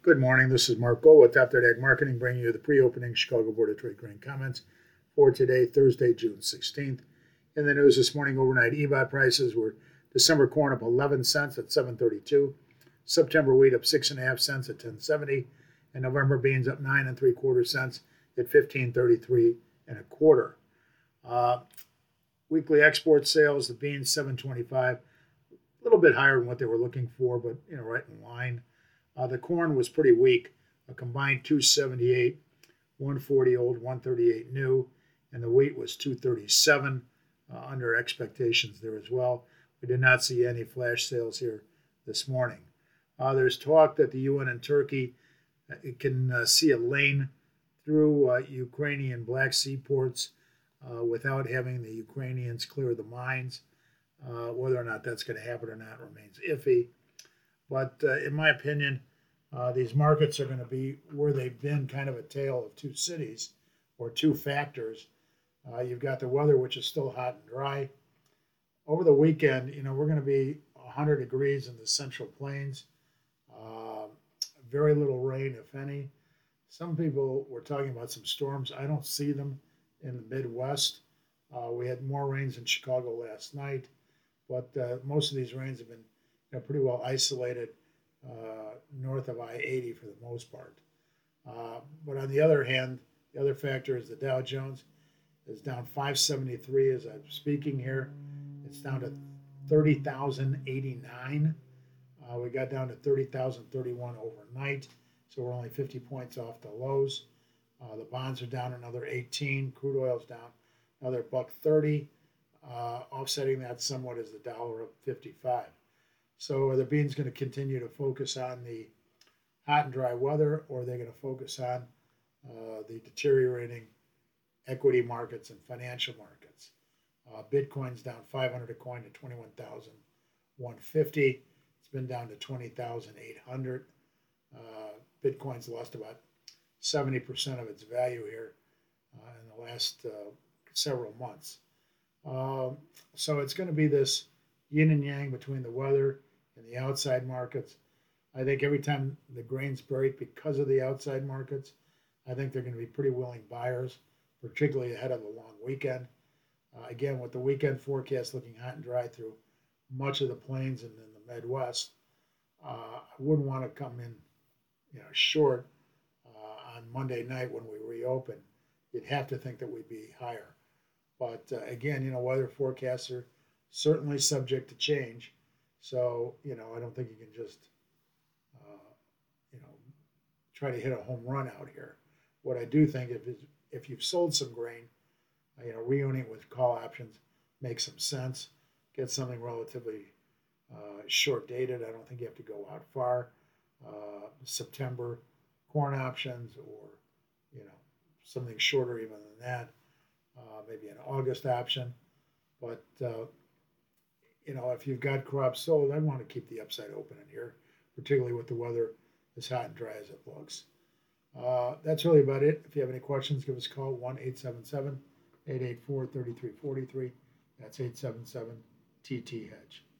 Good morning. This is Mark Gold with Top Third Ag Marketing, bringing you the pre-opening Chicago Board of Trade grain comments for today, Thursday, June 16th. In the news this morning, overnight EBOT prices were December corn up 11 cents at 7.32, September wheat up 6.5 cents at 10.70, and November beans up 9.75 cents at 15.33 and a quarter. Weekly export sales, the beans 7.25, a little bit higher than what they were looking for, but right in line. The corn was pretty weak, a combined 278, 140 old, 138 new, and the wheat was 237, under expectations there as well. We did not see any flash sales here this morning. There's talk that the UN and Turkey can see a lane through Ukrainian Black Sea ports without having the Ukrainians clear the mines. Whether or not that's going to happen or not remains iffy. But in my opinion, these markets are going to be where they've been, kind of a tale of two cities or two factors. You've got the weather, which is still hot and dry. Over the weekend, we're going to be 100 degrees in the Central Plains. Very little rain, if any. Some people were talking about some storms. I don't see them in the Midwest. We had more rains in Chicago last night, but most of these rains have been pretty well isolated north of I-80 for the most part. But on the other hand, the other factor is the Dow Jones is down 573 as I'm speaking here. It's down to 30,089. We got down to 30,031 overnight, so we're only 50 points off the lows. The bonds are down another 18. Crude oil's down another $1.30. Offsetting that somewhat is the dollar up 55. So are the beans going to continue to focus on the hot and dry weather, or are they going to focus on the deteriorating equity markets and financial markets? Bitcoin's down 500 a coin to 21,150. It's been down to 20,800. Bitcoin's lost about 70% of its value here in the last several months. So it's going to be this yin and yang between the weather and the outside markets. I think every time the grains break because of the outside markets, I think they're going to be pretty willing buyers, particularly ahead of the long weekend. Again, with the weekend forecast looking hot and dry through much of the plains and in the Midwest, I wouldn't want to come in, short on Monday night when we reopen. You'd have to think that we'd be higher. But again, weather forecasts are certainly subject to change. So, I don't think you can just, try to hit a home run out here. What I do think if you've sold some grain, reowning it with call options makes some sense. Get something relatively short dated. I don't think you have to go out far. September corn options, or something shorter even than that. Maybe an August option. But if you've got crops sold, I want to keep the upside open in here, particularly with the weather as hot and dry as it looks. That's really about it. If you have any questions, give us a call, 1-877-884-3343. That's 877-TT-HEDGE.